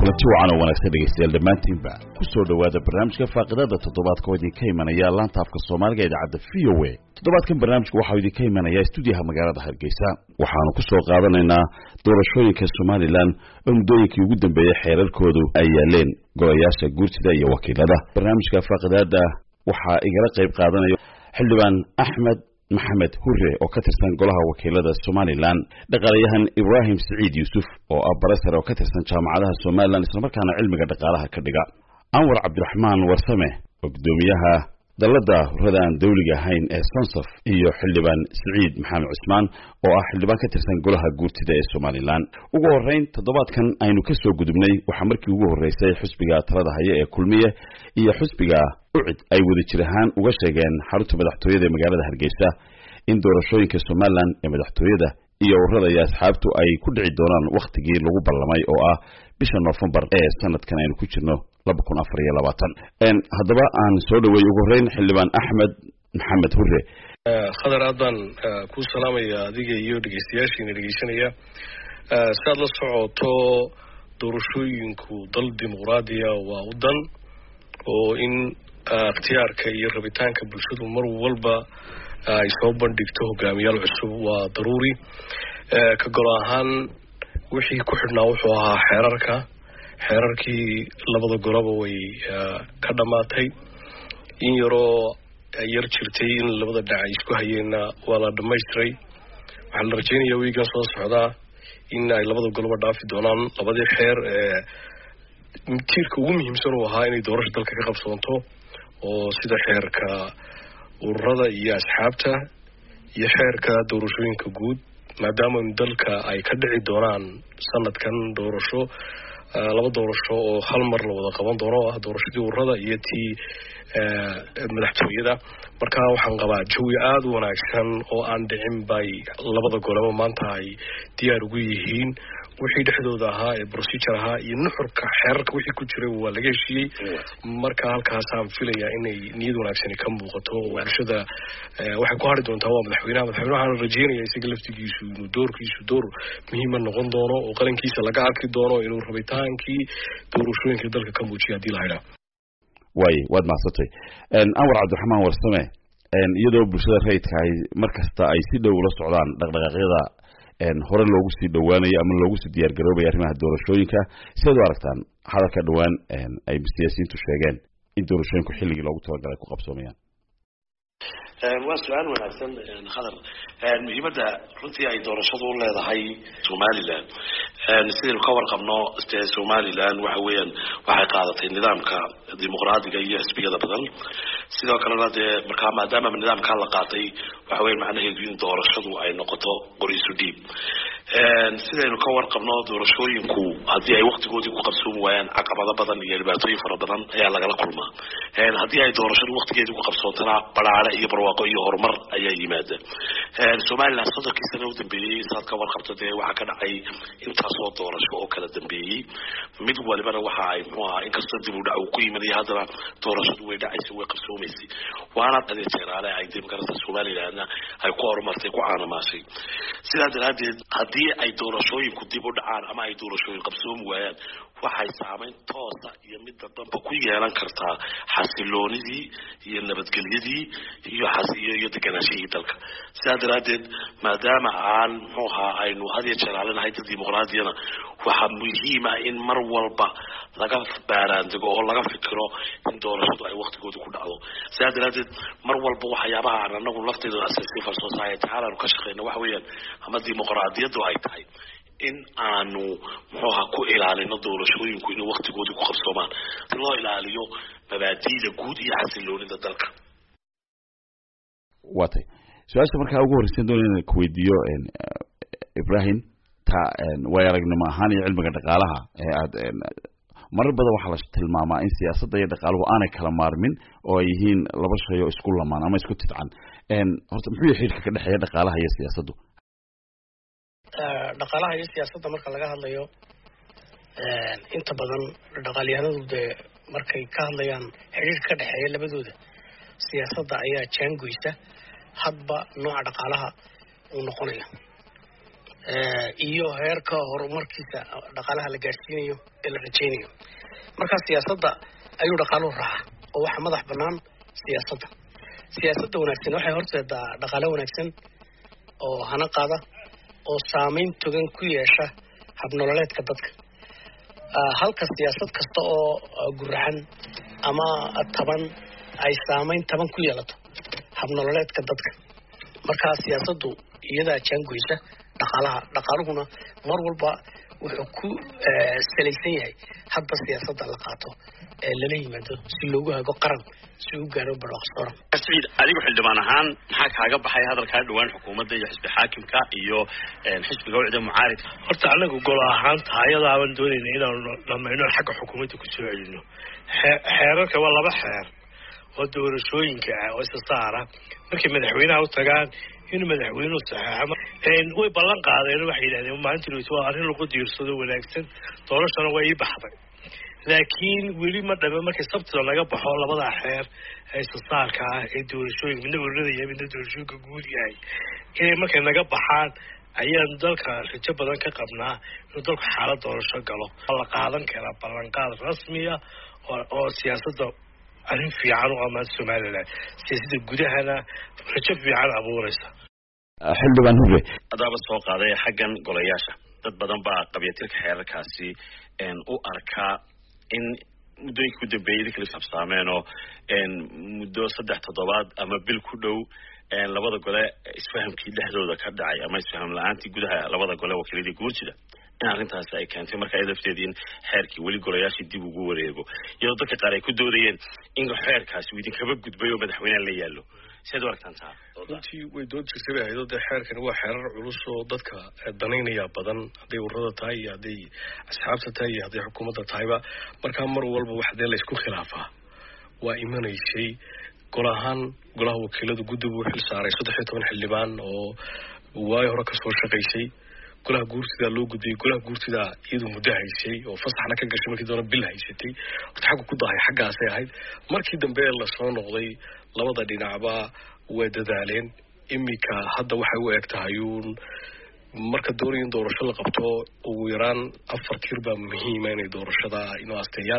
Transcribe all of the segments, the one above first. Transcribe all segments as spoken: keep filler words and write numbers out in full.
kulanti wacan oo wanaagsan dhegeystayaal dhammaantiinba ku soo dhawaada barnaamijka faaqidada toddobaadka oo idinka imanaya laanta afka Soomaaliga ee idaacadda V O A. toddobaadkan barnaamijku waxa uu idinka imanaya stuudiyaha magaalada Hargeysa. waxaanu ku soo qaadanaynaa doorashooyinka Somaliland oo muddooyinkii ugu dambeeyay xeerarkoodu ay yaaleen golayaasha guurtida iyo wakiilada. barnaamijka faaqidada waxaa igala qayb qaadanaya xildhibaan Axmed Maxamed Hurre oo ka tirsan golaha wakiilada Somaliland, dhaqaalayahan Ibrahim Saciid Yusuf oo ah barasar oo ka tirsan jaamacadaha Somaliland isla markaana cilmiga dhaqaalaha ka dhiga, Anwar Cabdiraxmaan Warsame oo gudoomiyaha dalada hurradaan dawliga ahayn ee Sonsaf, iyo xildhibaan Saciid Maxamed Cusmaan oo ah xildhibaan ka tirsan golaha guurtida ee Somaliland. ugu horeyn toddobaadkan aynu ka soo gudubnay waxa markii ugu horeysay xisbiga talada haya ee Kulmiye iyo xisbiga ucid ay wada jirahaan uga sheegeen xarunta madaxtooyada ee magaalada Hargeysa in doorashooyinka Somaliland ee madaxtooyada iyo ururada iyo asxaabtu ay ku dhici doonaan waqtigii lagu ballamay oo ah bisha November ee sanadkan aynu ku jirno laba kun afar iyo labaatan. een haddaba aan soo dhaweeyo ugu horeyn xildhibaan Axmed Maxamed Hurre. khadar aadan ku salaamaya adiga iyo dhageystayaashiina dhageysanaya. saad la socoto doorashooyinku dal dimuqraadiya waa u dan oo in ikhtiyaarka iyo rabitaanka bulshadu mar walba ay soo bandhigto hogaamiyaal cusub waa daruuri. ka gol ahaan wixii ku xidhnaa wuxuu ahaa xeerarka xeerarkii labada golaba way ka dhamaatay. in yaroo yar jirtay in labada dhinac ay isku hayeenna waa la dhamaystiray. waxaa la rajaynayaa wiigan soo socdaa in ay labada golaba dhaafi doonaan labadii xeer ee tiirka ugu muhiimsan uu ahaa inay doorasho dalka ka qabsoonto, oo sida xeerka ururada iyo asxaabta iyo xeerka doorashooyinka guud, maadaama dalka ay ka dhici doonaan sanadkan doorasho laba doorasho oo hal mar la wada qaban doono oo ah doorashadii ururada iyo tii madaxtooyada. marka waxaan qabaa jawi aad u wanaagsan oo aan dhicin bay labada golaba maanta ay diyaar ugu yihiin. wixii dhexdooda ahaa ee procedure ahaa iyo nuxurka xeerarka wixii ku jiray waa laga heshiiyey. marka halkaasaan filayaa inay niyad wanaagsani ka muuqato bulshada. waxay ku hari doontaa waa madaxweynaha madaxweynaha waxaan rajeynayaa isaga laftigiisu inuu doorkiisu door muhiima noqon doono oo qarankiisa laga arki doono inuu rabitaankii doorashooyinka dalka ka muujiyo haddii la haydhaa. way waad mahadsantay. Anwar Cabdiraxmaan Warsame, iyadoo bulshada rayidka ay markasta ay si dhow ula socdaan dhaqdhaqaaqyada hore loogu sii dhawaanayo ama loogu sii diyaar garoobay arrimaha doorashooyinka, sidaad u aragtaan hadalka dhawaan ay siyaasiyiintu sheegeen in doorashooyinku xilligii loogu talagalay ku qabsoomayaan? waa su-aal wanaagsan khadar. muhiimadda runtii ay doorashadu u leedahay Somaliland sidaynu ka warqabno Somaliland waxa weeyaan waxay qaadatay nidaamka dimuqraadiga iyo xisbiyada badan. sidoo kalena dee markaa maadaama nidaamkaa la qaatay waxa weeyaan macnaheedu in doorashadu ay noqoto qoriisu dhiib. sidaynu ka warqabno doorashooyinku haddii ay waqtigoodii ku qabsoomi waayaan caqabado badan iyo dhibaatooyin fara badan ayaa lagala kulmaa. haddii ay doorashadu waqtigeedii ku qabsoontana baraare iyo barwaaqo iyo horumar ayaa yimaada. Somaliland soddonkii sano u dambeeyey saad ka warqabto dee waxaa ka dhacay intaasoo doorasho oo kala dambeeyey. mid walibana waxa ay muxuu ahaa inkastoo dib u dhac uu ku yimaday haddana doorashadu way dhacaysa way qabsoomaysay. waana dhadeeteeraale ay dimuqraadiyadda Somalilandna ay ku horumartay ku caanamaashay. sidaa daraadeed haddii ay doorashooyinku dib u dhacaan ama ay doorashooyin qabsoomi waayaan waxay saameyn toosa iyo mid dadbanba ku yeelan kartaa xasiloonidii iyo nabadgelyadii iyo xasiyo iyo deganaanshihii dalka. sidaa daraadeed maadaama aan muxuu ahaa aynu had iyo jeer aalinahay dad dimuqraadiyana waxaa muhiim ah in mar walba laga baaraandego oo laga fikiro in doorashadu ay waqtigooda ku dhacdo. sidaa daraadeed mar walba waxyaabaha aan anagu lafteeda civil society aanu ka shaqeyno waxa weeyaan ama dimuqraadiyadu ay tahay in aanu muxuu ahaa ku ilaalino doorashooyinku inuu waqtigooda ku qabsoomaan si loo ilaaliyo mabaadi'da guud iyo xasiloonida dalka. waatay su-aasha markaa ugu horreysan doonaya inaan ku weydiiyo Ibrahim ta way aragnimo ahaan iyo cilmiga dhaqaalaha ee aad marar badan waxaa la tilmaamaa in siyaasadda iyo dhaqaaluhu aanay kala maarmin oo ay yihiin laba shay oo isku lamaan ama isku tidcan. horta muxuu yahay xiriirka ka dhexeeya dhaqaalaha iyo siyaasaddu? dhaqaalaha iyo siyaasadda marka laga hadlayo inta badan dhaqaalyahanadu dee markay ka hadlayaan xiriirka ka dhexeeya labadooda siyaasadda ayaa jaangoysa hadba nooca dhaqaalaha uu noqonayo. iyo heerka horumarkiisa dhaqaalaha la gaarsiinayo ee la rajaynayo. marka siyaasadda ayuu dhaqaaluhu raacaa oo waxa madax bannaan siyaasadda siyaasadda wanaagsan waxay horseedaa dhaqaale wanaagsan oo hana qaada oo saameyn togan ku yeesha habnololeedka dadka. halka siyaasad kasta oo guraxan ama taban ay saameyn taban ku yeelato habnololeedka dadka. marka siyaasaddu iyadaa jaangoysa dhaqaalaha dhaqaaluhuna mar walba wuxuu ku salaysan yahay hadba siyaasadda la qaato ee lala yimaado si loogu hago qaran si uu gaaro barwaaqo. Saciid, adigu xildhibaan ahaan maxaa kaaga baxay hadalka dhawaan xukuumadda iyo xisbi xaakimka iyo xisbiga wacda mucaaridka? horta anagu gol ahaan taayada aan doonayna inaan dhamayno xagga xukuumadda ku soo celino. xeerarka waa laba xeer oo doorashooyinka ah oo isa saara markay madaxweynaha u tagaan inuu madaxweynuhu saxeexo way ballan qaadeen waxay yidhahdeen maalintii waa arrin lagu diirsado wanaagsan doorashana waa ii baxday laakiin weli ma dhame markay sabtida laga baxo labada xeer ee isa saarka ah ee doorashooyinka midna ururada iyo midna doorashooyinka guud yahay inay markay naga baxaan ayaan dalka rajo badan ka qabnaa inuu dalku xaalad doorasho galo la qaadan karaa ballanqaad rasmiya oo siyaasadda arrin fiican u amaan Somaliland siyaasadda gudahana rajo fiican abuuraysa. xildhibaan Hubre adaaba soo qaaday xaggan golayaasha dad badan baa qabyaatirka xeerarkaasi u arkaa in muddooyinka ku dambeeyay kala sabsaameen oo muddo saddex toddobaad ama bil ku dhow labada gole isfahamkii dhexdooda ka dhacay ama isfaham la'aantii gudaha labada gole wakiilada guurtida in arrintaas ay keentay marka ay lafteedii in xeerkii weli golayaashii dib ugu wareego iyadoo dadka qaar ay ku doodayeen in xeerkaasi uu idinkaba gudbay oo madaxweynaha la yaalo sidoo kale tantaa runtii way dood jirtay hay'adda dee xeerkan waa xeerar culus oo dadka danaynaya badan hadday ururada tahay iyo hadday asxaabta tahay iyo hadday xukuumadda tahayba markaa mar walba wax dee la isku khilaafaa waa imanaysay gol ahaan golaha wakiilada guddigu wuxuu xil saaray saddex iyo toban xildhibaan oo waayo hore kasoo shaqaysay golaha guurtida loo gudbiyay golaha guurtida iyadoo muddo haysay oo fasaxna ka gashay markii doona bil haysatay horta xagga ku dahay xaggaasay ahayd markii dambe la soo noqday labada dhinacba way dadaaleen imika hadda waxay u eg tahay uun marka doonayeen doorasho la qabto ugu yaraan afar tiir baa muhiima inay doorashada inoo asteeyaan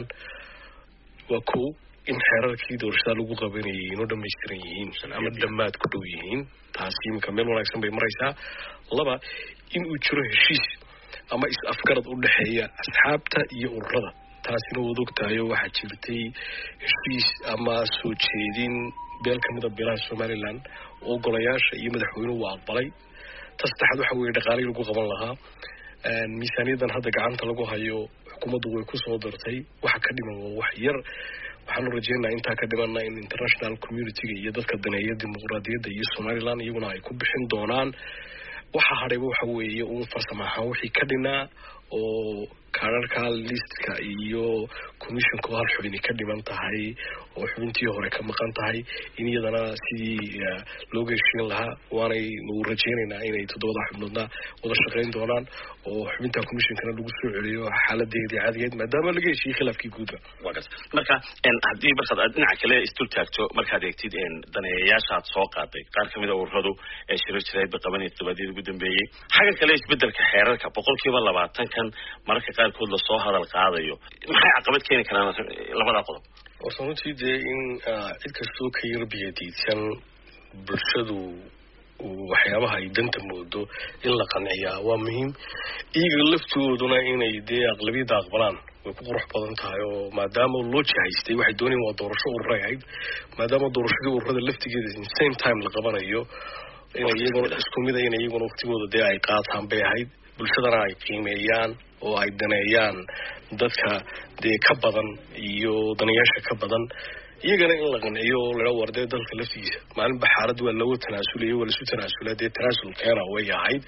waa kow in xeerarkii doorashada lagu qabanayay inoo dhamaystiran yihiin ama dhammaad ku dhow yihiin taasi imika meel wanaagsan bay maraysaa. laba in uu jiro heshiis ama is-afgarad u dhexeeya asxaabta iyo ururada taasina waad ogtahay oo waxaa jirtay heshiis ama soo jeedin beel ka mida beelaha Somaliland oo golayaasha iyo madaxweynuhu waa aqbalay. ta saddexaad waxa weeye dhaqaalihii lagu qaban lahaa miisaaniyadan hadda gacanta lagu hayo xukuumaddu way ku soo dartay waxa ka dhiman waa wax yar waxaanu rajeynayaa intaa ka dhimanna in international community-ga iyo dadka daneeya dimuqraadiyadda iyo Somaliland iyaguna ay ku bixin doonaan. waxa hadhay waxa weeye uu farsamo ahaan wixii ka dhinaa oo kaararka listka iyo commissionka hal xubin ka dhiman tahay oo xubintii hore ka maqan tahay in iyadana sidii looga heshiin lahaa waanay lagu rajeynaynaa inay toddobada xubnoodna wada shaqayn doonaan oo xubinta commissionkana lagu soo celiyo xaaladeedii caadigeed maadaama laga heshiiyey khilaafkii guudba. marka haddii markaad aad dhinaca kale istul taagto markaad eegtid daneeyayaashaad soo qaaday qaar kamid a ururadu ee shirar jiray baqabanay toddobaadyadii ugu dambeeyey xagga kale isbedelka xeerarka boqolkiiba labaatan kan mararka qaarkood la soo hadal qaadayo maxay caqabad keeni karaan labada qodob? horta runtii dee in cid kastoo ka yar biyadiidsan bulshadu waxyaabaha ay danta moodo in la qanciyaa waa muhiim iyaga laftooduna inay dee aqlabiyadda aqbalaan way ku qurux badan tahay oo maadaama loo jihaystay waxay doonayeen waa doorasho ururay ahayd maadaama doorashadii ururada laftigeeda in same time la qabanayo inay iyaguna isku mid inay iyaguna waqtigooda dee ay qaataan bay ahayd bulshadana ay qiimeeyaan oo ay daneeyaan dadka dee ka badan iyo daneeyaasha ka badan iyagana in la qanciyo oo lala wardee dalka laftigiisa maalinba xaalad waa looga tanaasulaya waa lasu tanaasulaa dee tanaasulkeena way ahayd.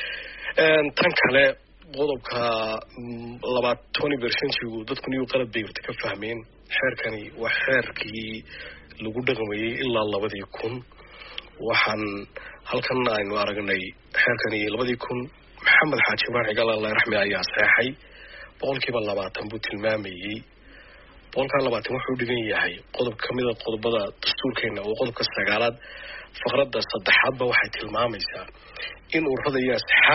tan kale qodobka labaad twenty percentigu dadku niyu qalad bay horta ka fahmeen xeerkani waa xeerkii lagu dhaqmayay ilaa labadii kun waxaan halkan aynu aragnay xeerkani labadii kun maxamed xaaji ibrahim cigaal allah raxmi ayaa saxeexay boqolkiiba labaatan buu tilmaamayay boqolkaa labaatan wuxuu dhigan yahay qodob kamida qodobada dastuurkeena oo qodobka sagaalaad faqradda saddexaadba waxay tilmaamaysaa in ururada iyo asxaabta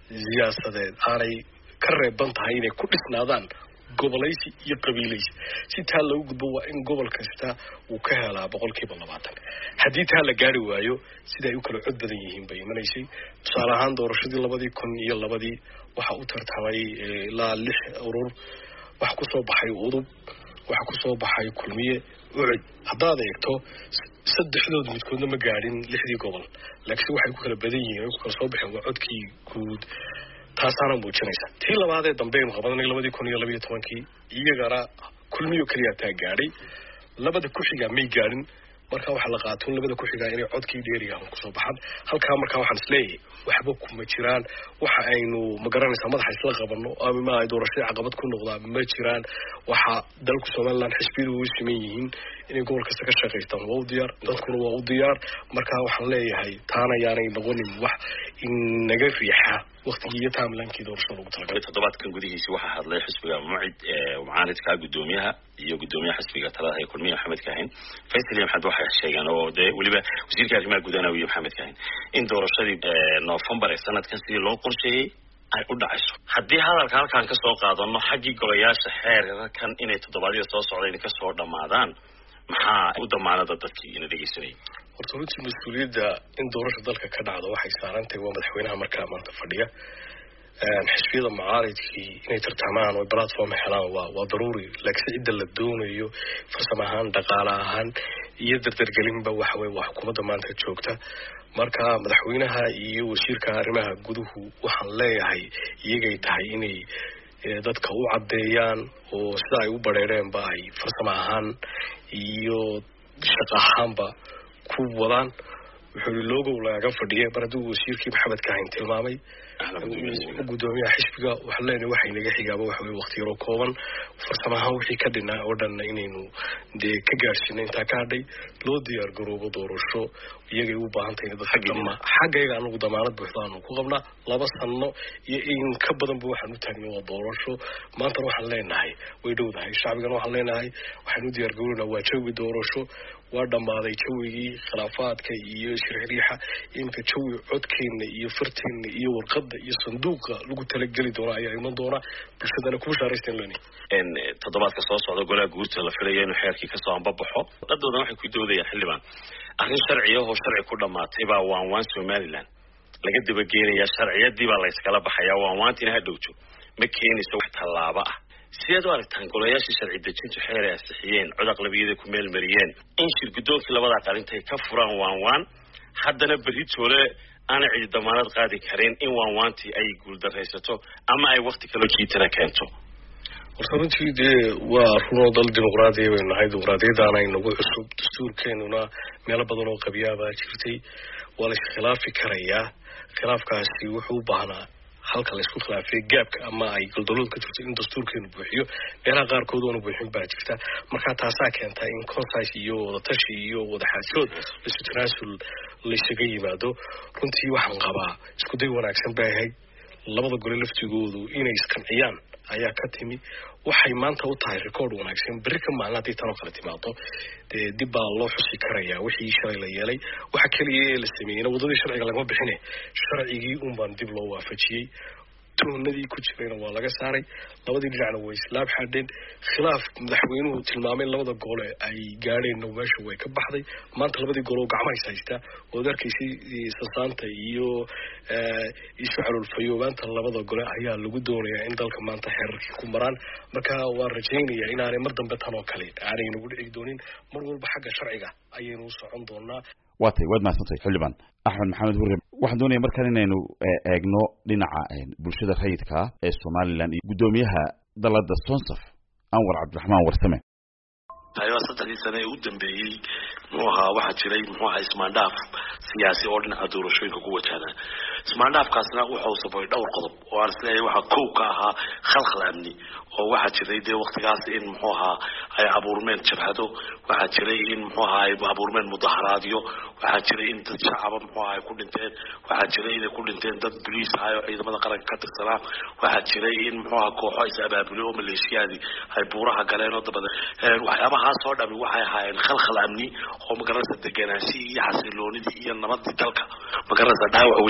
siyaasadeed aanay ka reeban tahay inay ku dhisnaadaan gobolaysi iyo qabiilaysi si taa loogu gudbo waa in gobol kasta uu ka helaa boqolkiiba labaatan haddii taa la gaari waayo sida ay u kala cod badan yihiin bay imanaysay tusaale ahaan doorashadii labadii kun iyo labadii waxa u tartamay ilaa lix urur waxa kusoo baxay udub waxa kusoo baxay kulmiye ucid haddaad eegto saddexdood midkoodna ma gaadhin lixdii gobol laakiin waxay ku kala badan yihiin ku kala soo baxeen waa codkii guud taasaana muujinaysa tii labaadee dambeenu qabadanay labadii kun iyo labiyo tobankii iyagana kulmiyo keliya taa gaadhay labada ku xigaa may gaadhin markaa waxaa la qaatoon labada ku xigaa inay codkii dheeriyahan kusoo baxaan halkaa markaa waxaan isleeyahay waxba kuma jiraan waxa aynu magaranaysaa madaxa isla qabano ama ma ay doorashada caqabad ku noqdaan ma jiraan waxa dalku Soomaaliland xisbiyadu u siman yihiin inay gobol kasta ka shaqeystaan waa u diyaar dadkuna waa u diyaar markaa waxaan leeyahay taana yaanay noqonin wax in naga riixa waqtigii iyo taamlaankii doorashada ugu talagalay toddobaadkan gudihiisa waxaa hadlay xisbiga mucid ee mucaaridka gudoomiyaha iyo gudoomiyaha xisbiga talada ee kulmiye Maxamed Kaahin Faysal iyo Maxamed waxay sheegeen oo de waliba wasiirka arrimaha gudaha iyo Maxamed Kaahin in doorashadii November ee sanadkan sidii loo qorsheeyay ay u dhacayso haddii hadalka halkaan ka soo qaadano xaggii golayaasha xeerarkan inay toddobaadyo soo socdeen ka soo dhamaadaan maxaa u damaanada dadkii ina dhageysanay horta runtii mas-uuliyadda in doorasho dalka ka dhacdo waxay saaran tahay waa madaxweynaha markaa maanta fadhiya xisbiyada mucaaridkii inay tartamaan oo platform helaan waa waa daruuri laakiin cidda la doonayo farsamo ahaan dhaqaale ahaan iyo dardargelinba waxa weeye waa xukuumadda maanta joogta marka madaxweynaha iyo wasiirka arrimaha guduhu waxaan leeyahay iyagay tahay inay dadka u cadeeyaan oo sida ay u bareereenba ay farsamo ahaan iyo shaqo ahaanba ku wadaan wuxuu loogo laga fadhiyay baradu wasiirkii Maxamed Kaahin tilmaamay gudoomiyaha xisbiga waxa leenahay waxa inaga xigaaba waxa weey waqti yaro kooban farsamaha wixii ka dhinaa oo dhan inaynu de ka gaarsiinay inta ka hadhay loo diyaar garoobo doorasho iyagay u baahan tahay dad xagga xaggayga anagu damaanad buuxdaan ku qabnaa laba sano iyo in ka badan buu waxaan u taagnay waa doorasho maanta waxaan leenahay way dhowdahay shacbigan waxaan leenahay waxaan u diyaar garoonaa waa jawi doorasho waa dhamaaday jawigii khilaafaadka iyo shirxiriixa inta jawi codkeena iyo farteena iyo warqadda iyo sanduuqa lagu talagali doona ayaa iman doona bulshadana ku shaaraysteen lani in toddobaadka soo socda golaha guurta la filayo inuu xeerkii ka soo anbabaxo dadoodan waxay ku doodayaan xildhibaan arrin sharci ah oo sharci ku dhamaatay baa waan waan Somaliland laga dibageenaya sharciyadii baa la iskala baxaya waan waantina hadhowjo ma keenayso wax talaabo ah sidoo aragtaan golayaashii sharci dejinta xeer ay saxiyeen codaq labiyada ku meel mariyeen in shirkadoonkii labada qarintay ka furaan waan waan haddana bari toole ana cid damaanad qaadi karin in waan waantii ay guul dareysato ama ay waqti kale jiitana keento runtii dee waa runo dal dimuqraadi ah nahay dimuqraadiyadana inagu cusub dastuurkeenuna meelo badan oo qabiyaaba jirtay wala khilaafi karayaa khilaafkaasi wuxuu u baahnaa halka la isku khilaafay gaabka ama ay goldolad ka jirto in dastuurkeenu buuxiyo meelaha qaarkood oo buuxin baa jirta marka taasaa keenta in consensus iyo wada tashi iyo wada xaajood isu tanaasul la isaga yimaado runtii waxaan qabaa isku day wanaagsan baa ahayd labada gole laftigoodu inay isqanciyaan ayaa ka timi waxay maanta u tahay record wanaagsan bari ka maalin hadii tan oo kale timaado ee dib baa loo xusi karayaa wixii shalay la yeelay waxa kaliya ee la sameeyay wadadii sharciga laga bixinay sharcigii uun baan dib loo waafajiyay toonadii ku jirayna waa laga saaray labadii dhinacna way islaab xadeen khilaaf madaxweynuhu tilmaamay labada gole ay gaareen meesha way ka baxday maanta labadii gole oo gacmaha haysta oo darkiisii sasaanta iyo ee isfacalul fayoobaanta labada gole ayaa lagu doonayaa in dalka maanta xeerarkii ku maraan marka waan rajaynayaa in aanay mar dambe tan oo kale aanay nagu dhici doonin mar walba xagga sharciga ayaynu socon doonaa waatay wad maasantay xildhibaan Axmed Maxamed Hurre waxaan doonayaa markaan inaynu eegno dhinaca bulshada rayidka ee Soomaaliland iyo gudoomiyaha dalada Sonsaf Anwar Cabdiraxmaan Warsame ayo saddex sano u dambeeyay nooha waxa jiray muxuu ahaa ismaandhaaf siyaasi oo dhinaca doorashooyinka ku wajahda ismaandhaafkaasna wuxuu sababay dhowr qodob oo aan isleeyahay waxa koow ka ahaa khalkhal amni oo waxa jiray de waqtigaas in muxuu ahaa ay abuurmeen jabhado waxa jiray in muxuu ahaa ay abuurmeen mudaharaadyo waxa jiray in dad shacab muxuu ahaa ay ku dhinteen waxa jiray in ay ku dhinteen dad police ah oo ciidamada qaranka ka tirsanaa waxa jiray in muxuu ahaa kooxo is abaabulay oo maleeshiyadi ay buuraha galeen oo dabada waxyaabaha soo dhabi waxay ahaayeen khalkhal amni oo magarasa deganaansho iyo xasiloonidii iyo nabadii dalka magarasa dhaawac weyn gaarsiiyay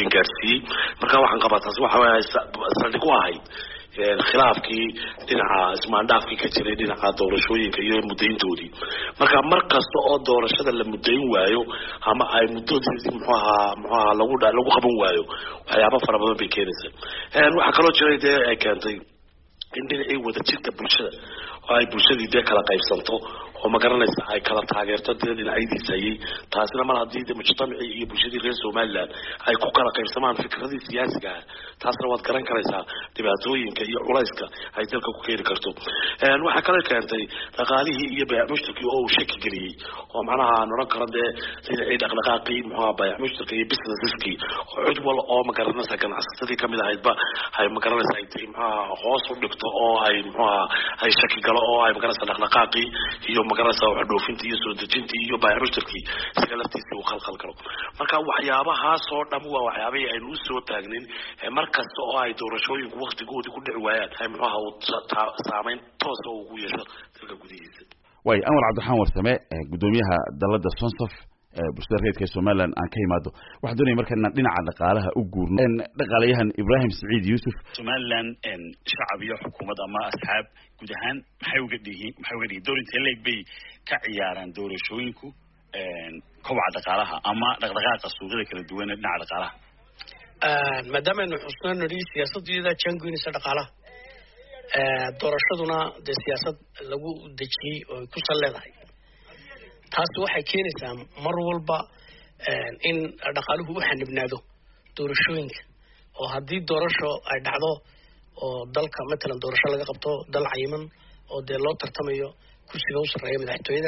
hakiyey marka waxaan qabaa taas waxa weeye saldhig u ahayd khilaafkii dhinaca ismaandhaafkii ka jiray dhinaca doorashooyinka iyo muddayntoodii marka mar kasta oo doorashada la muddayn waayo ama ay muddadeedii muxuu ahaa muxuu ahaa lagu lagu qaban waayo waxyaabo fara badan bay keenaysaa waxaa kaloo jiray dee ay keentay in dhinacii wadajirka bulshada oo ay bulshadii dee kala qaybsanto oo magaranaysa ay kala taageerto dee dhinacyadiisa ayay taasina mar haddii de mujtamacii iyo bulshadii reer somaliland ay ku kala qaybsamaan fikradii siyaasiga ah taasna waad garan karaysaa dhibaatooyinka iyo culayska ay dalka ku keeni karto waxaa kale keentay dhaqaalihii iyo bayac mushtarkii oo uu shaki geliyey oo macnaha aan odhan karo dee dhinacii dhaqdhaqaaqii muxuuha bayac mushtarka iyo businesskii oo cid wal oo magaranaysa ganacsatadii kamid ahaydba ay magaranaysa ay muxuaha hoos u dhigto oo ay muxuaha ay shaki galo oo ay magaranaysa dhaqdhaqaaqii iyo magaranaysa wax dhoofintii iyo soo dejintii iyo bayac mushtarkii isaga laftiisii uu khalkhal galo marka waxyaabahaas oo dhan waa waxyaabahii aynu u soo taagnin mar kasta oo ay doorashooyinku waktigoodii ku dhici waayaan ay muxuaha saameyn toos oo ugu yeesho dalka gudihiisa way anwar cabdiraxmaan warsame gudoomiyaha dalada sonsof bulshada reerka Soomaaliland aan ka yimaado waxa doonay markaa inaan dhinaca dhaqaalaha u guurno in dhaqaalayahan Ibrahim Saciid Yusuf Soomaaliland in shacab iyo xukuumad ama asxaab guud ahaan maxay uga dhigeen maxay uga dhigeen doorinta leeg bay ka ciyaaraan doorashooyinku een kobaca dhaqaalaha ama dhaqdhaqaaqa suuqyada kala duwan ee dhinaca dhaqaalaha آه مدام إنه حسنا نري سياسة جديدة تشانجوين سرقالة آه دورشتنا ده سياسة لو دشي كوسل لهاي تاسو حكينا سام مرول با آه إن رقاله هو حن بنادو دورشوين وهذه دورشة أدعو ودلك مثلا دورشة لقى قبضه دل عيمن ودلو ترتميو كوسي جوس الرئيم ده تويده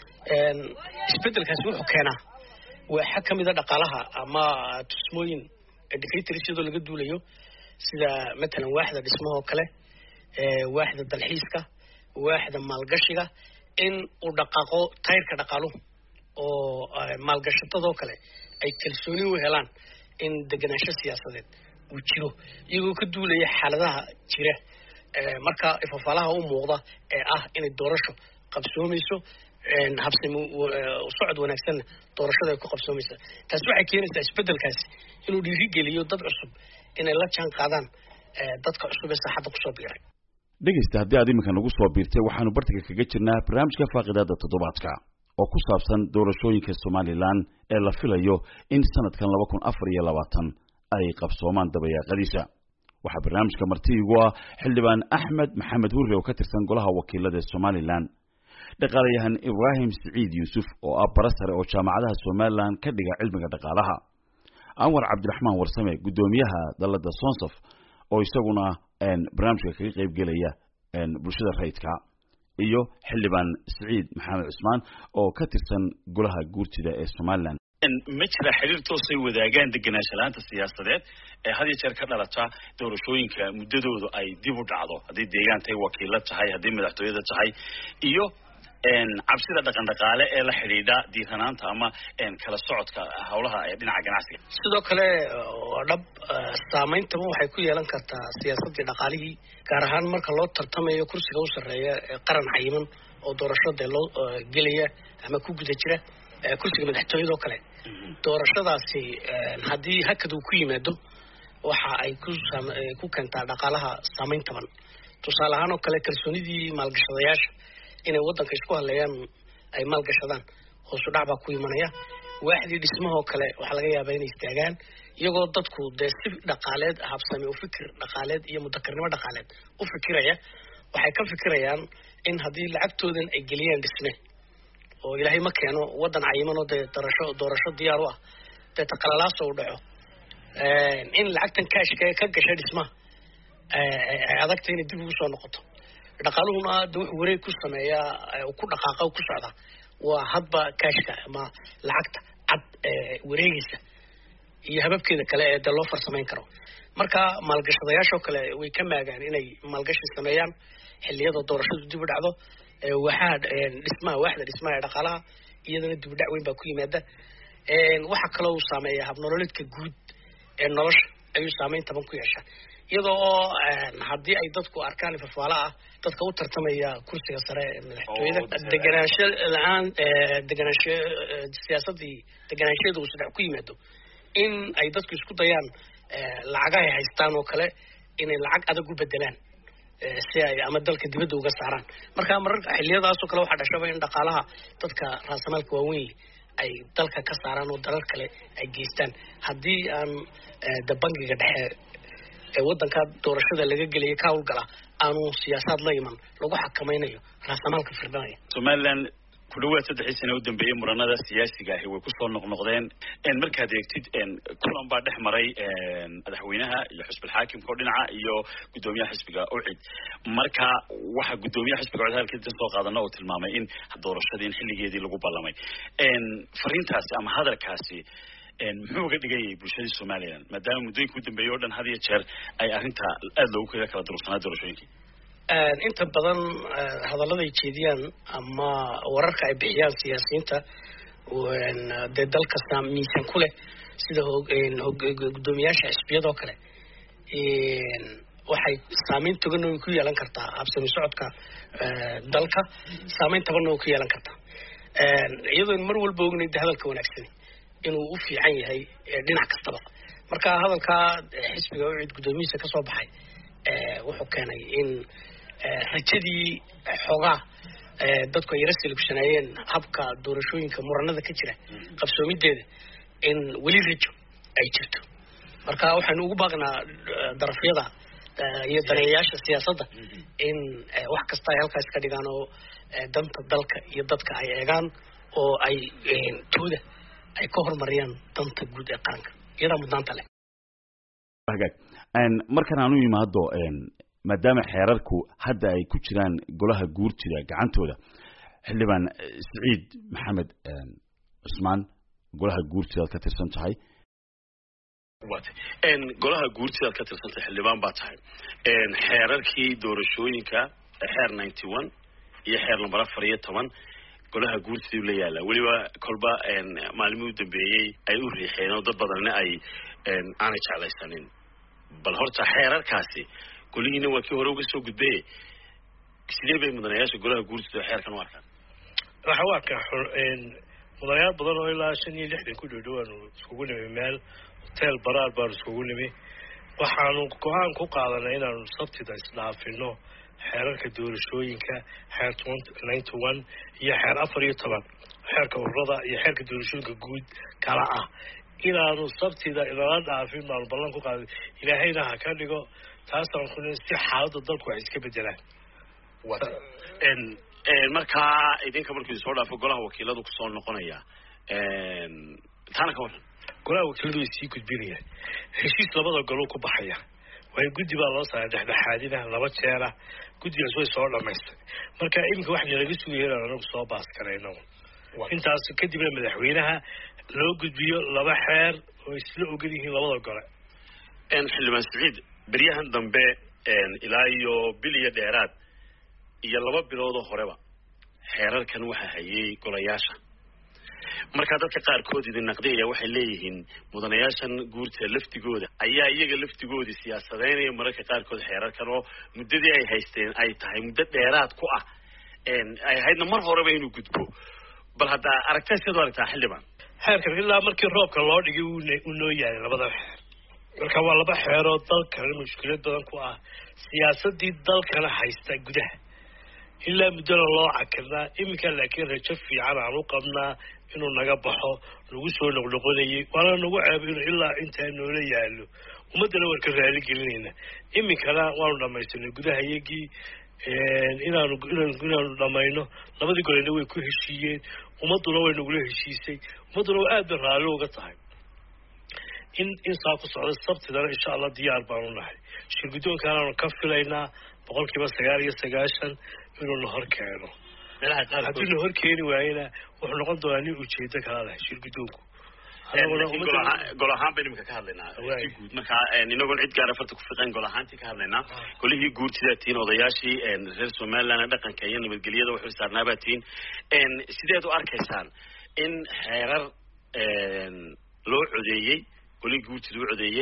إسبدل كسبه حكينا وحكم إذا رقالها أما تسموين الدكتور يشدوا اللي قدوا ليه سيدا مثلا واحدة اسمه كله اه واحدة دلحيسكا واحدة مالقشيكا إن ودقاقو تاير كدقالو أو اه مالقشة ذو كله أي كلسوني وهلان إن دجناش السياسة ذات وتشيلو يقول قدوا ليه حالها تيره اه مركا إفضلها أو موضة اه إن الدورشة قبسوهم يسو إن هبسمو وصعد ونكسن دورشة يكون قبسوهم يسو تسمع كيرس إسبدل كاس inuu dhiirigeliyo dad cusub inay la jaan qaadaan dadka cusub ee saxada ku soo biiray dhegeysta haddii aad iminka nagu soo biirtay waxaanu bartiga kaga jirnaa barnaamijka faaqidaada toddobaadka oo ku saabsan doorashooyinka Soomaaliland ee la filayo in sanadkan laba kun afar iyo labaatan ay qabsoomaan dabayaaqadiisa waxa barnaamijka martiigu ah xildhibaan Axmed Maxamed Hurre oo ka tirsan golaha wakiilada Soomaaliland dhaqaalayahan Ibrahim Saciid Yusuf oo ah barasare oo jaamacadaha Soomaaliland ka dhiga cilmiga dhaqaalaha أنور عبد الرحمن ورسمي قدوميها دلة الصنصف أو يسوون أن برنامج كي قريب جلية أن برشة الرئيسكا إيو حلبان سعيد محمد عثمان أو كترسن قولها قورتي دا الصومالان إن مشكلة حرير توصي وذا جان دقنا شلانت السياسة ذات هذه الشركة لرتا دورشوين كمددو أي ديبو دعضو هذه ديجان تي وكيلات هاي هذه مدحتوية هاي إيو إن عبسيدا دقن دقالة إلى حريدا دي ثنانتا أما إن كلا صعد كهولها بين عجناسي. سيدا كلا رب سامين تمو حيكون يلان كرتا سياسة دقالي كارهان مرك الله ترتمي يكرسي جوسر قرن عيمن أو دورشة دلو جلية أما كوب دجرة كرسي من حتى يدو كلا دورشة داسي هدي هكذا كوي مدو وح أي كوس كو كانت دقالها سامين تمن تصالحانو كلا كرسوني دي مالجشدياش inay wadanka isku haleeyaan ay maal gashadaan hoos u dhacba ku imanaya waaxdii dhismaha kale waxa laga yaabaa inay istaagaan iyagoo dadku deesib dhaqaaleed habsami u fikir dhaqaaleed iyo mudakarnimo dhaqaaleed u fikiraya waxay ka fikirayaan in hadii lacagtoodan ay geliyaan dhisme oo ilaahay ma keeno wadan cayiman oo doorasho doorasho diyaar u ah ee taqalalaas u dhaco ee in lacagtan kaashka ka gashay dhismaha ee adagta in dib ugu soo noqoto dhaqaaluhuna dux wareeg ku sameeya ku dhaqaaqa ku socda waa hadba kaashka ama lacagta cad wareegisa iyo hababkeeda kale ee loo farsameyn karo marka maalgashadayaasha kale way ka maagaan inay maalgashi sameeyaan xilliyada doorashadu dib u dhacdo waxa dhismaha waaxda dhismaha dhaqaalaha iyadana dib u dhac weyn baa ku yimaada ee waxa kale uu saameeyaa hab nololeedka guud ee nolosha ayuu saameyn taban ku yeeshaa iyadoo haddii ay dadku arkaan fafaalaha dadka u tartamaya kursiga sare ee madaxtooyada deganaansho la'aan deganaansho siyaasadii deganaansheedu uu saddex ku yimaado in ay dadku isku dayaan lacagaha ay haystaan oo kale inay lacag adag u bedelaan si ay ama dalka dibadda uga saaraan marka mararka xilliyadaas oo kale waxa dhashaba in dhaqaalaha dadka raasamaalka waaweyn ay dalka ka saaraan oo dalal kale ay geystaan haddii aan bangiga dhexe ee wadanka doorashada laga geliyay ka howlgala aanu siyaasad la iman lagu xakamaynayo raasamaalka firdhanaya Somaliland ku dhawaad saddex sano u dambeeyay muranada siyaasiga ah way ku soo noqnoqdeen in markaad eegtid in kulan baa dhex maray madaxweynaha iyo xisbiga xaakimka dhinaca iyo gudoomiyaha xisbiga ucid marka waxa gudoomiyaha xisbiga ucid halkii soo qaadana oo tilmaamay in doorashadii xilligeedii lagu ballamay in fariintaasi ama hadalkaasi in muxuu uga dhigayay bulshada Soomaaliland maadaama muddooyinka u dambeeyay oo dhan had iyo jeer ay arinta aad loogu kala durugsanaa doorashooyinka inta badan hadallada ay jeediyaan ama wararka ay bixiyaan siyaasiyiinta de dalka miisaan ku leh sida gudoomiyaasha xisbiyada oo kale waxay saameyn togan oo ku yeelan kartaa habsami socodka dalka saameyn togan oo ku yeelan kartaa iyadoo mar walba ognayd hadalka wanaagsan inuu u fiican yahay dhinac kastaba marka hadalka xisbiga oo cid gudoomiyihiisa ka soo baxay wuxuu keenay in rajadii xogaa dadku ay rasmi lugsanayeen habka doorashooyinka muranada ka jira qabsoomideeda in weli rajo ay jirto marka waxaan ugu baaqnaa darafyada iyo daneeyaasha siyaasadda in wax kasta ay halkaas ka dhigaan oo danta dalka iyo dadka ay eegaan oo ay tooda ay ka hormariyaan danta guud ee qaranka iyada mudnaanta leh markan aanu yimaado maadaama xeerarku hadda ay ku jiraan golaha guurtida gacantooda xildhibaan Saciid Maxamed Cusmaan golaha guurtida ka tirsan tahay in golaha guurtida ka tirsan tahay xildhibaan baa tahay in xeerarkii doorashooyinka xeer ninety-one iyo xeer number afar iyo toban golaha guurtida la yaala waliba kolba in maalmihii u dambeeyay ay u riixeen oo dad badan ay aanay jeclaysanin bal horta xeerarkaasi kulliina waa kii hore uga soo gudbay sidee bay mudanayaasha golaha guurtida xeerkan u arkaan waxa waa ka in mudanayaal badan oo ilaa shan iyo lixdan ku dhowaan iskugu nimay meel hotel baraar baan iskugu nimay waxaanu go'aan ku qaadanay inaanu sabtida isdhaafino xeerarka doorashooyinka xeer ninety-one iyo xeer afar iyo toban xeerka ururada iyo xeerka doorashooyinka guud kala ah inaanu sabtida inala dhaafin baanu ballan ku qaaday ilaahayna ha ka dhigo taasaan ku si xaaladda dalku ay iska bedelaan in markaa idinka markii soo dhaafo golaha wakiiladu ku soo noqonaya taana ka waran golaha wakiiladu way sii gudbinayaan heshiis labada golo ku baxaya way guddi baa loo saaray dhexdhexaadina laba jeera guddigaas way soo dhamaystay marka iminka wax laga sugayo inaan anagu soo baas karayno intaas kadibna madaxweynaha loo gudbiyo laba xeer oo isla ogan yihiin labada gole in xildhibaan Saciid beriyahan dambe ilaa iyo bil iyo dheeraad iyo laba bilood oo horeba xeerarkan waxa hayay golayaasha marka dadka qaarkood idin naqdiya waxay leeyihiin mudanayaashan guurta laftigooda ayaa iyaga laftigoodii siyaasadeynaya mararka qaarkood xeerarkan oo muddadii ay haysteen ay tahay muddo dheeraad ku ah ay ahaydna mar horeba inuu gudbo bal hadda aragtay sidoo aragtaa xildhibaan xeerkan ilaa markii roobka loo dhigay uu noo yahay labada xeer marka waa laba xeeroo dalkana mushkilad badan ku ah siyaasadii dalkana haysta gudaha ilaa muddana loo cakirnaa iminka laakiin rajo fiican aan u qabnaa inuu naga baxo lagu soo noqnoqonayay waana nagu ceebo inuu ilaa intaa noola yaalo ummaddana waan ka raali gelinayna iminkana waanu dhamaysanay gudaha iyagii inaanu inaanu dhamayno labadii golena way ku heshiiyeen ummadduna way nagula heshiisay ummadduna waa aad bay raalli uga tahay in in saa ku socda sabtidana insha allah diyaar baanu nahay shirguddoonkaanaanu ka filaynaa boqolkiiba sagaal iyo sagaashan inuu na hor keeno haddii na hor keeni waayena wuxuu noqon doonaa nin ujeedo kala leh shirguddoonku gol ahaan baynu imika ka hadlaynaa si guud markaa inagoon cid gaara farta ku fiqeen gol ahaantii ka hadlaynaa golihii guurtidaa tihiin odayaashii reer somaliland dhaqanka iyo nabadgelyada waxu saarnaabaa tihiin sideed u arkaysaan in xeerar loo codeeyey golihii guurtida u codeeyey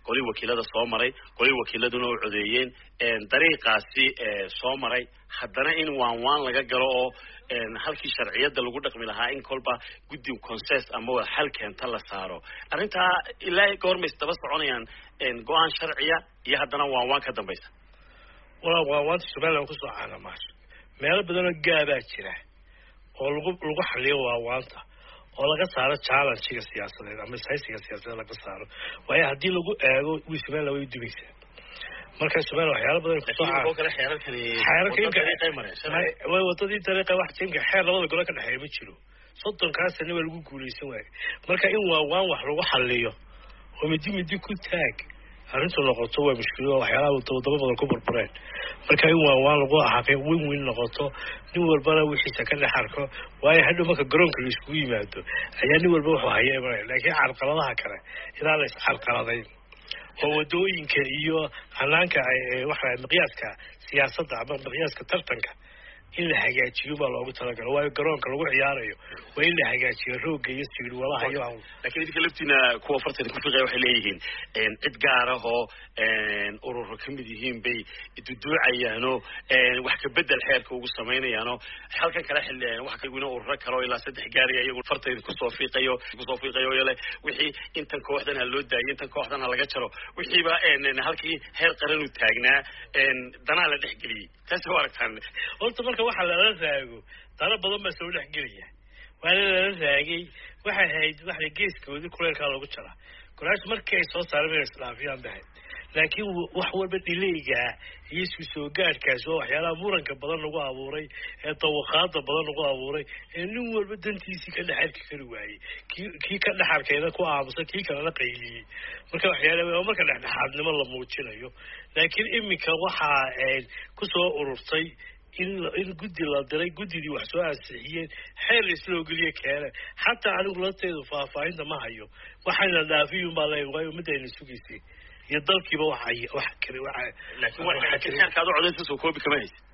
qoli wakiilada soo maray qoli wakiiladuna oo codeeyeen een dariiqaasi ee soo maray haddana in waan waan laga galo oo een halkii sharciyada lagu dhaqmi lahaa in kolba guddi consensus ama wada xal keenta la saaro arrinta ilaa goorma isdaba soconayaan een go'aan sharciya iyo haddana waan waan ka dambaysa wala waan waan Soomaaliland ku soo caanamaas meel badan oo gaaba jira oo lagu lagu xaliyo waa waanta oo laga saaro challenge-ga siyaasadeed ama saysiga siyaasadeed laga saaro waayo haddii lagu eego wismeel way dubaysaa marka Soomaaliland waxyaalo badan ku soo oo kale xeerarkani xeerarkani way wadadii dariiqa wax jinka xeer labada gole ka dhaxeeya ma jiro soddon kaas sano waa lagu guuleysan waay marka in waa waan wax lagu xaliyo oo midi midi ku taag arrintu noqoto waa mushkilad waxyaalaha wadamo badan ku burbureen marka in waa waan lagu xaqay win win noqoto nin walbana wixiisa ka dhaxarko waayo hadhow marka garoonka la isku yimaado ayaa nin walba wuxuu hayay laakiin carqaladaha kale ilaa la iscarqaladay oo wadooyinka iyo hanaanka waxa miqyaaska siyaasadda ama miqyaaska tartanka in la hagaajiyo baa loogu talagalay waayo garoonka lagu ciyaarayo waa in la hagaajiyo roogga iyo siir walaha iyo laakiin idinka laftiina kuwa fartan ku fiqay waxay leeyihiin een cid gaar ah oo een urur ka mid yihiin bay duduucayaano een wax ka bedel xeerka ugu sameeyaano halkan kala xilleen wax ka guuna urur kale oo ilaa saddex gaari iyagu fartan ku soo fiiqayo ku soo fiiqayo yale wixii intan kooxdan loo daayay intan kooxdan laga jaro wixii ba een halkii heer qaran u taagnaa een dana la dhexgeliyay taas oo aragtaan horta marka waxa la raago dana badan ma soo dhexgeliyay waana la raagay waxa hayd waxa geeskoodi kuleelka lagu jara kulaas markay soo saareen islaafiyaan bahay laakiin wax walba dhileeyga iyo isku soo gaadhkaas oo waxyaalaha muranka badan lagu abuuray ee tawaqaada badan lagu abuuray ee nin walba dantiisa ka dhaxalka kari waayay kii ka dhaxalkeeda ku aamusan kii kale la qayliyay marka waxyaalaha marka dhexdhexaadnimo la muujinayo laakiin imika waxa ay ku soo ururtay in in guddi la diray guddidii wax soo ansixiyeen xeer isla ogoliye keena hatta anigu lafteedu faahfaahinta ma hayo waxayna dhaafiyeen baa leeyahay ummadayna sugaysay iyo dalkiiba waxay wax kale waxa laakiin waxa xeerkaadu codaysa soo koobi kama haysid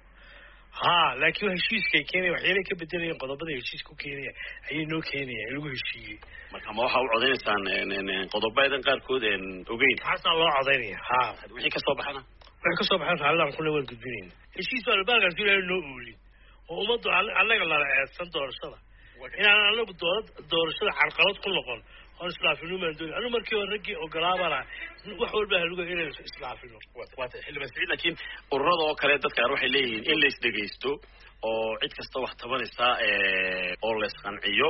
ha laakiin heshiiska keenay waxyaalo ka bedelayeen qodobada heshiiska keenay ayay noo keenayeen in lagu heshiiyay marka ma waxa uu codaynaysan qodobadan qaarkood een ogeyn xasan loo codaynaya ha wixii ka soo baxana wax ka soo baxan haalaan kuna wada gudbinayna heshiis baa baalkaas ilaa noo ooli oo umadu annaga la eedsan doorashada inaan anagu doorashada carqalad ku noqon oo islaafino maandoon anu markii hore ragii ogolaabana wax walba haluga inay islaafino waata xilli mas'uul laakiin ururada oo kale dadka qaar waxay leeyihiin in la isdhageysto oo cid kasta wax tabanaysa ee oo la isqanciyo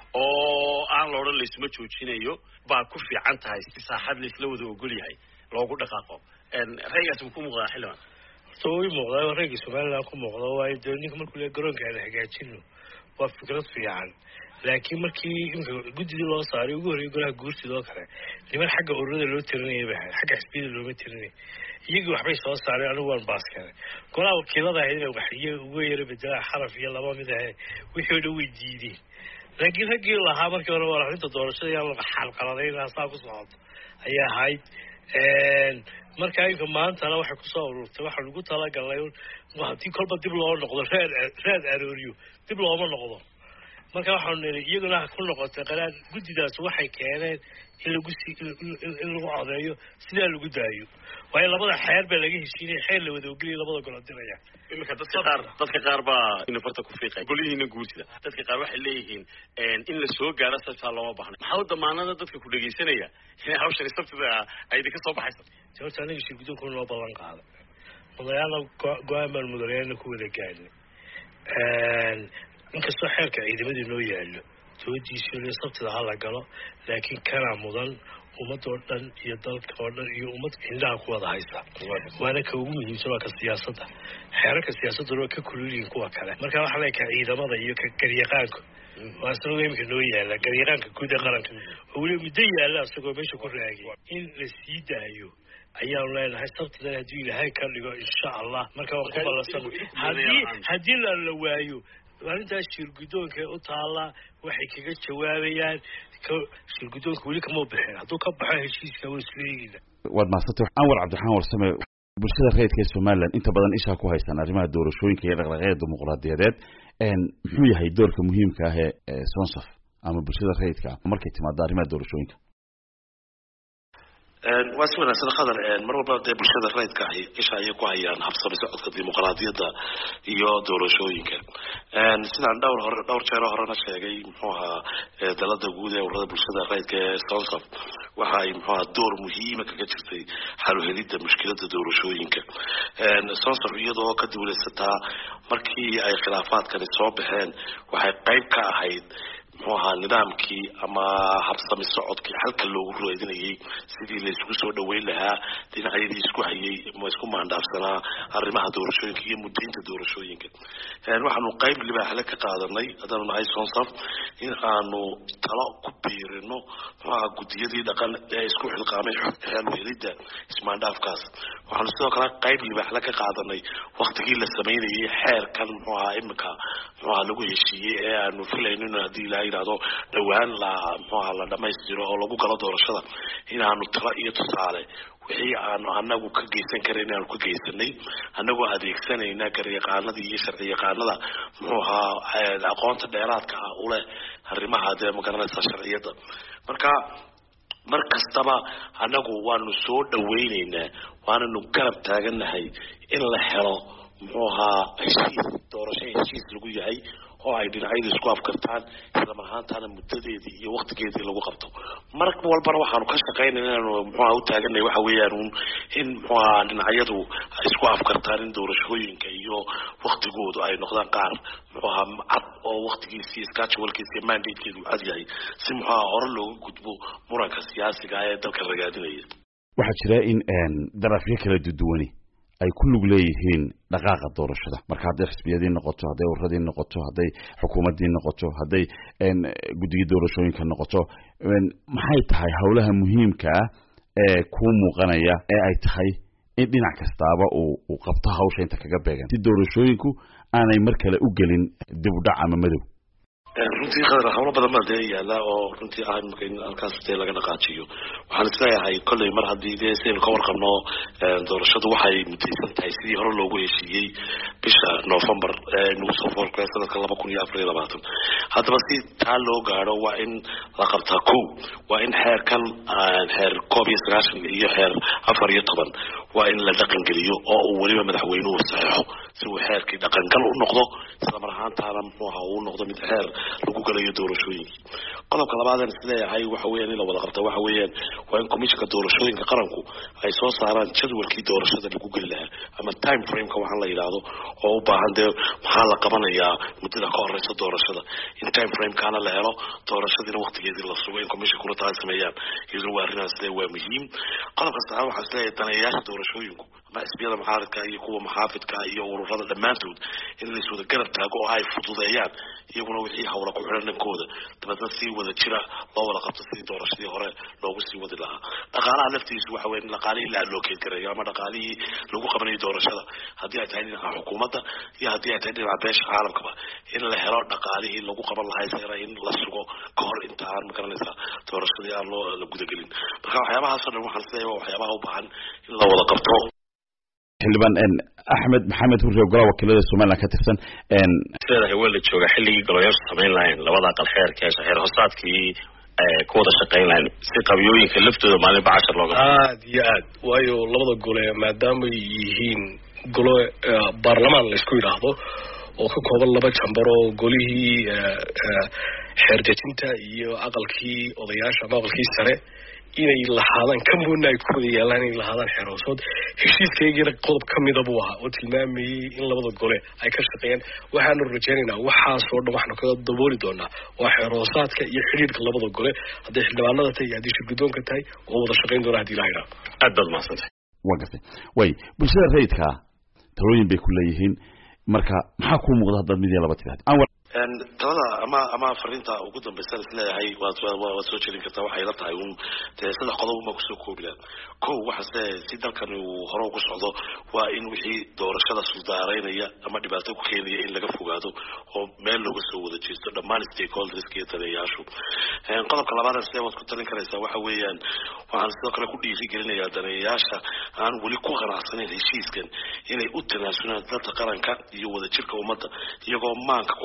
oo aan la oran laysma joojinayo baa ku fiican tahay si saaxad la isla wada ogol yahay loogu dhaqaaqo een raygaas ku muuqda xilligan soo ii muuqda raygaas Soomaaliland ku muuqda waa doonka markuu leeyahay garoonka aan hagaajino waa fikrad fiican laakiin markii inta guddida loo saaray ugu horeeyay golaha guurtida oo kale niman xagga ururada loo tirinayay baa xagga xisbiyada loo tirinayay iyagu waxbay soo saareen anigu waan baaskeenay golaha wakiilada ahayd inay wax iyo ugu yeero bedela xaraf iyo laba mid ah wixii dhow weydiideen laakiin ragii lahaa markii hore waa arrinta doorashada yaa laga xalqaladeynaa saa ku socoto ayaa ahayd een marka ay maantana waxa ku soo ururtay waxa lagu tala galay hadii kolba dib loo noqdo reed reed arooriyo dib looma noqdo marka waxaan niri iyaguna ku noqotay qaraar guddidaas waxay keeneen in lagu in lagu codeeyo sida lagu daayo waayo labada xeer baa laga heshiinay xeer la wada ogoliyay labada gol diraya imika dadka qaar dadka qaar baa in farta ku fiiqay golihiina guurtida dadka qaar waxay leeyihiin in la soo gaaro sabta looma baahna maxaa damaanada dadka ku dhageysanaya inay hawshan sabtida ay idinka soo baxayso sababta aniga shirkadooda ku loo ballan qaaday madaxda go'aan mudanayaana ku wada gaadhay een inkastoo xeerka ciidamada noo yaalo toodiisa iyo sabtida hala galo laakiin kana mudan ummadoo dhan iyo dalka oo dhan iyo ummad indhaha ku wada haysta waana ka ugu muhiimsan waa ka siyaasadda xeerarka siyaasadda oo ka kululiyeen kuwa kale marka waxa la ka ciidamada iyo ka garyaqaanka waa asagoo imika noo yaala garyaqaanka guud ee qaranka oo weli muddo yaala asagoo meesha ku raagay in la sii daayo ayaan leenahay sabtida haddii ilaahay ka dhigo insha Allah marka waan ku ballansan haddii haddii la waayo arrintaas shirgudoonka u taala waxay kaga jawaabayaan shirgudoonka weli kama bixin hadduu ka baxo heshiiska waa isleeyihiin waad maasantay Anwar Cabdiraxmaan Warsame bulshada rayidka Soomaaliland inta badan isha ku haysan arrimaha doorashooyinka iyo dhaqdhaqaaqyada dimuqraadiyadeed een muxuu yahay doorka muhiimka ah ee Sonsaf ama bulshada rayidka markay timaado arrimaha doorashooyinka waa si wanaagsan qadar mar walba dee bulshada rayidka ahi isha ayay ku hayaan habsami socodka dimuqraadiyadda iyo doorashooyinka sidaan dhowr hore dhowr jeer horena sheegay muxuu ahaa dalada guud ee ururada bulshada rayidka ee Sonsaf waxa ay muxuu ahaa door muhiim ah kaga jirtay xal u helidda mushkiladda doorashooyinka Sonsaf iyadoo ka duulaysataa markii ay khilaafaadkani soo baxeen waxay qayb ka ahayd muxuu nidaamkii ama habsami socodkii halka loogu raadinayay sidii la isku soo dhaweyn lahaa dhinacyadii isku hayay ma isku maandhaafsanaa arrimaha doorashooyinka iyo muddaynta doorashooyinka waxaanu qayb libaax la ka qaadanay hadana nahay Sonsaf in aanu talo ku biirino waxa gudiyadii dhaqan ee isku xilqaamay xal weelida ismaandhaafkaas waxaanu sidoo kale qayb libaax la ka qaadanay waqtigii la sameeyay xeerkan muxuu ahaa imika muxuu ahaa lagu heshiiyey ee aanu filaynay hadii la yiraahdo dhawaan la muxuu ahaa la dhamaystiro oo lagu galo doorashada inaanu talo iyo tusaale wixii aanu anagu ka geysan kareen aanu ka geysanay anagu adeegsanayna garyaqaanada iyo sharci yaqaanada muxuu ahaa aqoonta dheeraadka ah u leh arrimaha deegaanka sharciyada marka markastaba anagu waanu soo dhaweynaynaa waanu garab taaganahay in la helo muxuu ahaa heshiis doorasho heshiis lagu yahay oo ay dhinacyadu isku afkartaan isla marhaantaana muddadeedii iyo waqtigeedii lagu qabto mar walbana waxaanu ka shaqaynaynaa inuu muxuu u taaganay waxa weeyaan in muxuu dhinacyadu isku afkartaan in doorashooyinka iyo waqtigoodu ay noqdaan qaar muxuu cad oo waqtigiisii schedule-kiisa iyo mandate-kiisu cad yahay si muxuu hore looga gudbo muranka siyaasiga ee dalka ragaadinaya waxaa jira in darafyo kala duduwani ay ku lug leeyihiin dhaqaaqa doorashada marka hadday xisbiyadii noqoto hadday uradii noqoto hadday xukuumadii noqoto hadday guddiga doorashooyinka noqoto maxay tahay howlaha muhiimka ah ee ku muuqanaya ee ay tahay in dhinac kastaaba uu uu qabto hawsha inta kaga beegan si doorashooyinku aanay mar kale u gelin dib u dhac ama madow runtii qadar hawlo badan baa dee yaala oo runtii ah marka in halkaas dee laga dhaqaajiyo waxaan isleeyahay kolley mar haddii dee saynu ka warqabno doorashadu waxay mudaysan tahay sidii hore loogu heshiiyey bisha November nagu soo foolkay sanadka laba kun iyo afar iyo labaatan haddaba si taa loo gaadho waa in la qabtaa kow waa in xeerkan xeer koob iyo sagaashan iyo xeer afar iyo toban waa in la dhaqan geliyo oo uu weliba madaxweynuhu saxeexo si uu xeerkii dhaqangal u noqdo isla mar ahaantaana muxuu ahaa uu noqdo mid xeer lagu galayo doorashooyinka qodobka labaad ee isleeyahay waxa weeyaan in la wada qabto waxa weeyaan waa in komishanka doorashooyinka qaranku ay soo saaraan jadwalkii doorashada lagu gali lahaa ama time frame-ka waxaa la yidhaahdo oo u baahan dee maxaa la qabanayaa muddada ka horeysa doorashada in time frame-kaana la helo doorashadiina waqtigeedii la sugo in komishankuna taa sameeyaan iyaduna waa arrintaas lee waa muhiim qodobka saddexaad waxaa isleeyahay daneeyayaasha doorashooyinku ama xisbiyada mucaaradka iyo kuwa maxaafidka iyo ururada dhammaantood in la iswada garab taago oo ay fududeeyaan iyaguna wixii hawla ku xiran dhankooda dabadna si wada jira loo wada qabto sidii doorashadii hore loogu sii wadi lahaa dhaqaalaha laftiisu waxa weeye in dhaqaalihii la allocate gareeyo ama dhaqaalihii lagu qabanayo doorashada haddii ay tahay dhinaca xukuumadda iyo haddii ay tahay dhinaca beesha caalamkaba in la helo dhaqaalihii lagu qaban lahaa isagana in la sugo ka hor inta aan magaranaysaa doorashadii aan loo la gudagelin marka waxyaabahaasoo dhan waxaan isleeyahay waa waxyaabaha u baahan in la wada qabto xildhibaan axmed maxamed hurre golaha wakiilada Soomaaliya ka tirsan een sida weli jooga xilligii golayaasha sameyn lahayn labada aqal xeerka shaqeer hoosaadkii ee ku wada shaqeyn lahayn si qabiyooyinka laftooda maalin bacashar looga aad iyo aad waayo labada gole maadaama ay yihiin golo baarlamaan la isku yiraahdo oo ka kooban laba jambar oo golihii xeer dejinta iyo aqalkii odayaasha ama aqalkii sare inay lahaadaan kamboona ay ku wada yaalaan inay lahaadaan xeeroosood heshiiskaygiina qodob ka mida buu ahaa oo tilmaamayay in labada gole ay ka shaqeeyaan waxaanu rajaynaynaa waxaasoo dhan waxaanu kaga dabooli doonaa waa xeeroosaadka iyo xidhiidhka labada gole hadday xildhibaanada tahay iyo haddii shirgudoonka tahay oo wada shaqayn doona haddii la yidhaahdo aad baad mahadsantahay waa gartay way bulshada rayidka talooyin bay ku leeyihiin marka maxaa kuu muuqda haddaad mid iyo laba tiraahdo talada ama ama fariinta ugu dambaysan isleeyahay waad waad soo jeedin kartaa waxay la tahay un saddex qodob ma kusoo koobilaan kow waxa si dalkan uu hore ugu socdo waa in wixii doorashada suldaaraynaya ama dhibaato ku keenaya in laga fogaado oo meel looga soo wada jeesto dhammaan stakeholders iyo daneeyaashu qodobka labaad ee waad ku talin karaysaa waxa weeyaan waxaan sidoo kale ku dhiirigelinayaa daneeyaasha aan weli ku qanacsanayn heshiiskan inay u tanaasulaan dalka qaranka iyo wadajirka ummadda iyagoo maanka ku haya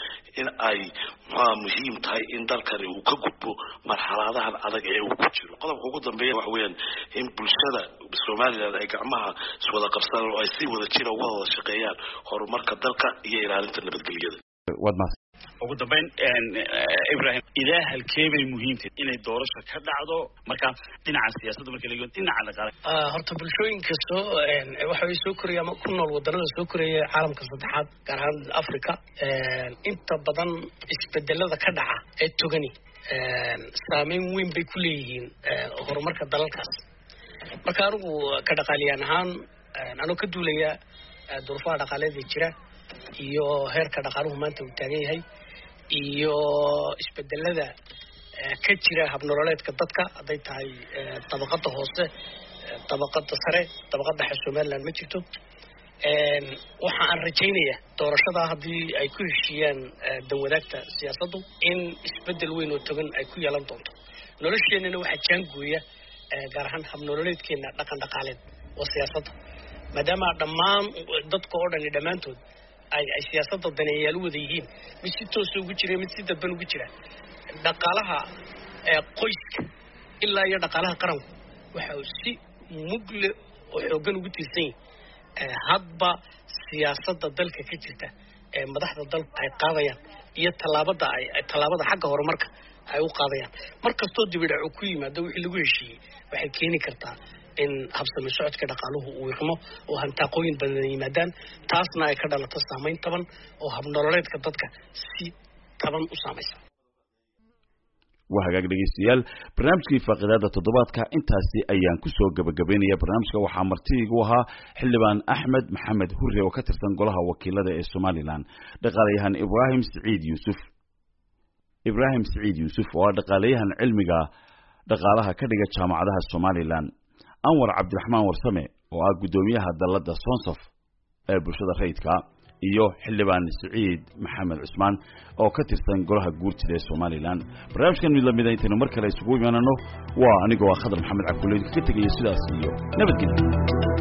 in ay muxuu muhiim tahay in dalkani uu ka gudbo marxaladahan adag ee uu ku jiro qodobka ugu dambeeya waxa weeyaan in bulshada Soomaaliland ay gacmaha iswada qabsadaan oo ay si wada jir uga wada shaqeeyaan horumarka dalka iyo ilaalinta nabadgelyada wadma ugu dambeyn Ibrahim ilaa halkeebay muhiimtay inay doorasho ka dhacdo marka dhinaca siyaasadda marka la yiraahdo dhinaca dhaqaale ah horta bulshooyinka soo waxa ay soo koriyaan ku nool wadannada soo koriyay caalamka saddexaad gaar ahaan Afrika inta badan isbedelada ka dhaca ee togani saameyn weyn bay ku leeyihiin horumarka dalalkaas marka anigu ka dhaqaaliyan ahaan anoo ka duulaya duruufaha dhaqaaleed ee jira iyo heerka dhaqaaluhu maanta uu taagan yahay iyo isbedelada ka jira habnololeedka dadka haday tahay tabaqada hoose tabaqada sare tabaqada Soomaaliland ma jirto een waxa aan rajaynayaa doorashada hadii ay ku heshiyaan dawladda siyaasaddu in isbedel weyn oo togan ay ku yeelan doonto nolosheenana waxa jaangooya gaar ahaan habnololeedkeena dhaqan dhaqaaleed oo siyaasadda maadaama dhammaan dadka oo dhan dhamaantood ay ay siyaasadda daneeyaal wada yihiin mid si toos ugu jira mid si dadban ugu jira dhaqaalaha ee qoyska ilaa iyo dhaqaalaha qaranku waxa uu si mugle oo xoogan ugu tirsan yahay hadba siyaasadda dalka ka jirta ee madaxda dalka ay qaadayaan iyo talaabada ay talaabada xagga horumarka ay u qaadayaan markastoo dibadhac ku yimaado wixii lagu heshiiyay waxay keeni kartaa in habsami socodka dhaqaaluhu uu yirmo oo hantaaqooyin badan yimaadaan taasna ay ka dhalato saameyn taban oo habnololeedka dadka si taban u saamaysa وهاجاك دغيستيال برنامجكي فقداده تoddobaadka intaasi ayaan ku soo gabagabeynaya barnaamijka waxa martiigu ahaa xildhibaan Axmed Maxamed Hurre oo ka tirsan golaha wakiilada ee Soomaaliland dhaqaalayahan Ibrahim Saciid Yuusuf Ibrahim Saciid Yuusuf oo dhaqaalayahan cilmiga dhaqaalaha ka dhiga jaamacadaha Soomaaliland Anwar Cabdiraxmaan Warsame oo ah gudoomiyaha dalada Sonsof ee bulshada rayidka iyo xildhibaan Saciid Maxamed Cusmaan oo ka tirsan golaha guurtida ee Soomaaliland barnaamijkan mid la mid ah inta mar kale isugu imaanano waa anigoo Khadar Maxamed Cabdulle ka tagay sidaas iyo nabadgelyo